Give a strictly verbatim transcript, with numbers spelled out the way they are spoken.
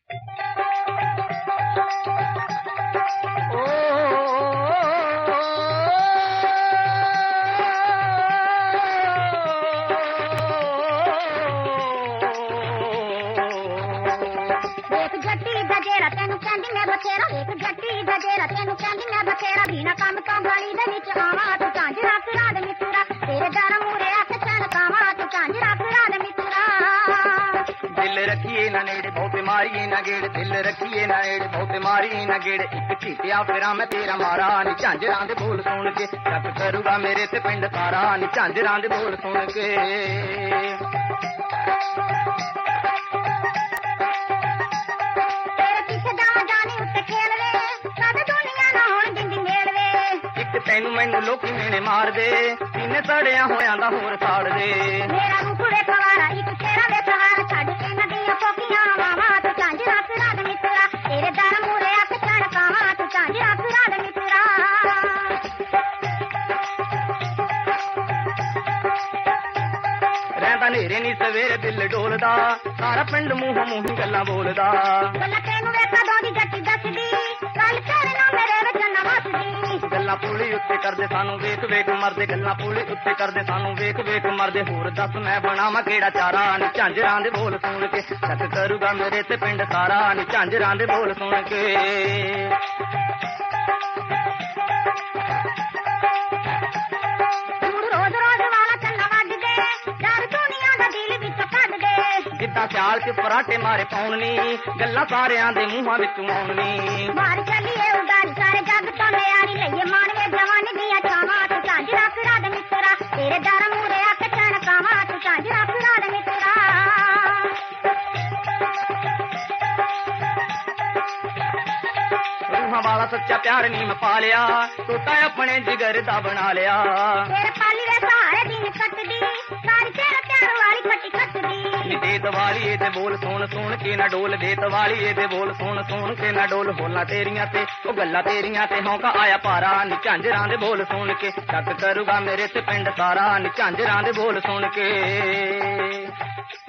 ਜਿਹੜਾ ਤੈਨੂੰ ਕਹਿੰਦੀ ਮੈਂ ਬਥੇਰਾ ਵੇਖ ਜੱਟੀ ਦਾ ਜਿਹੜਾ ਤੈਨੂੰ ਕਹਿੰਦੀ ਮੈਂ ਬਥੇਰਾ ਬਿਨਾ ਕੰਮ ਤੋਂ ਗਲੀ ਦੇ ਵਿੱਚ ਆਵਾਂ ਤੂੰ ਝਾਂਜ ਰੱਖ ਰਾਤ ਮਿੱਤਰਾ ਤੇਰੇ ਦਰ ਮੂਰੇ ਅੱਖ ਚਣਕਾਵਾਂ ਤੂੰ ਝਾਂਜ ਰੱਖ ਰਾਤ ਮਿੱਤਰਾ ਦਿਲ ਰੱਖੀਏ ਨਾ ਨੇੜੇ ਬਹੁਤੇ ਮਾਰੀਏ ਨਾ ਗੇੜ ਦਿਲ ਰੱਖੀਏ ਨਾ ਨੇੜੇ ਬਹੁਤੇ ਮਾਰੀਏ ਨਾ ਗੇੜ ਇੱਕ ਝੀਟਿਆ ਫਿਰਾਂ ਮੈਂ ਤੇਰਾ ਮਾਰਾ ਨੀ ਝਾਂਜਰਾਂ ਦੇ ਬੋਲ ਸੁਣ ਕੇ ਚੱਕ ਕਰੂਗਾ ਮੇਰੇ ਤੇ ਪਿੰਡ ਸਾਰਾ ਨੀ ਝਾਂਜਰਾਂ ਦੇ ਬੋਲ ਸੁਣ ਕੇ ਤੈਨੂੰ ਮੈਨੂੰ ਲੋਕੀ ਮੇਨੇ ਮਾਰਦੇ ਸੀਨੇ ਸੜਿਆ ਹੋਇਆਂ ਦਾ ਹੋਰ ਸਾੜਦੇ ਮੇਰਾ ਮੁਖੜੇ ਪਵਾਰਾ ਇੱਕ ਤੇਰਾ ਵੇ ਸਹਾਰਾ ਛੱਡ ਕੇ ਨਦੀਆਂ ਪੋਕੀਆਂ ਵਾਵਾ ਤੂੰ ਝਾਂਜ ਰੱਖ ਰਾਤ ਮਿੱਤਰਾ ਤੇਰੇ ਦਰ ਮੂਰੇ ਅੱਖ ਚਣਕਾਵਾਂ ਤੂੰ ਝਾਂਜ ਰੱਖ ਰਾਤ ਮਿੱਤਰਾ ਰਹਿੰਦਾ ਨੇਰੇ ਨੀ ਸਵੇਰੇ ਦਿਲ ਡੋਲਦਾ ਸਾਰਾ ਪਿੰਡ ਮੂੰਹ ਮੂੰਹ ਗੱਲਾਂ ਬੋਲਦਾ ਗੱਲਾਂ ਤੈਨੂੰ ਵੇਖਾ ਦੋਦੀ ਜੱਟੀ ਦੱਸਦੀ ਗੱਲ ਕਰਨਾ ਮੇਰੇ ਵਿੱਚ ਨਾ ਵਸਦੀ ਗੱਲਾਂ ਪੁਲੀ ਉੱਤੇ ਕਰਦੇ ਸਾਨੂੰ ਵੇਖ ਵੇਖ ਮਰਦੇ ਗੱਲਾਂ ਪੁਲੀ ਉੱਤੇ ਕਰਦੇ ਸਾਨੂੰ ਵੇਖ ਵੇਖ ਮਰਦੇ ਹੋਰ ਦੱਸ ਮੈਂ ਬਣਾਵਾਂ ਕਿਹੜਾ ਚਾਰਾ ਨੀ ਝਾਂਜਰਾਂ ਦੇ ਬੋਲ ਸੁਣ ਕੇ ਚੱਕ ਕਰੂਗਾ ਮੇਰੇ ਤੇ ਪਿੰਡ ਸਾਰਾ ਨੀ ਝਾਂਜਰਾਂ ਦੇ ਬੋਲ ਸੁਣ ਕੇ ਜਿੱਦਾਂ ਸਿਆਲ ਚ ਪਰਾਟੇ ਮਾਰੇ ਪਾਉਣੀ ਗੱਲਾਂ ਸਾਰਿਆਂ ਦੇ ਮੂੰਹਾਂ ਵਿੱਚੋਂ ਆਉਣੀ ਮਾਰ ਚੱਲੀਏ ਉਡਾਰੀ ਸਾਰੇ ਜੱਗ ਤੋਂ ਨਿਆਰੀ ਲਈਏ ਮਾਣਵੇ ਜਵਾਨੀ ਦੀਆਂ ਚਾਵਾਂ ਤੂੰ ਝਾਂਜ ਰੱਖ ਰਾਤ ਮਿੱਤਰਾ ਤੇਰੇ ਦਰ ਮੂਰੇ ਅੱਖ ਚਣਕਾਵਾਂ ਤੂੰ ਝਾਂਜ ਰੱਖ ਰਾਤ ਮਿੱਤਰਾ ਰੂਹਾਂ ਵਾਲਾ ਸੱਚਾ ਪਿਆਰ ਨੀ ਮੈਂ ਪਾ ਲਿਆ ਤੋਤਾ ਆਪਣੇ ਜਿਗਰ ਦਾ ਬਣਾ ਲਿਆ ਤੇਰੇ ਪਾਲੀ ਦੇ ਸਾਰੇ ਦਿਨ ਕੱਟਦੀ ਸਾਰੀ ਤੇਰੇ ਪਿਆਰ ਵਾਲੀ ਖੱਟੀ ਖੱਟਦੀ ਦੇ ਦਵਾਲੀਏ ਤੇ ਬੋਲ ਸੁਣ ਸੁਣ ਕੇ ਨਾ ਡੋਲ ਦੇ ਦਵਾਲੀਏ ਤੇ ਬੋਲ ਸੁਣ ਸੁਣ ਕੇ ਨਾ ਡੋਲ ਹੋਲਾਂ ਤੇਰੀਆਂ ਤੇ ਉਹ ਗੱਲਾਂ ਤੇਰੀਆਂ ਤੇ ਹੌਂਕਾ ਆਇਆ ਭਾਰਾ ਨੀ ਝਾਂਜਰਾਂ ਦੇ ਬੋਲ ਸੁਣ ਕੇ ਚੱਕ ਕਰੂਗਾ ਮੇਰੇ ਤੇ ਪਿੰਡ ਸਾਰਾ ਨੀ ਝਾਂਜਰਾਂ ਦੇ ਬੋਲ ਸੁਣ ਕੇ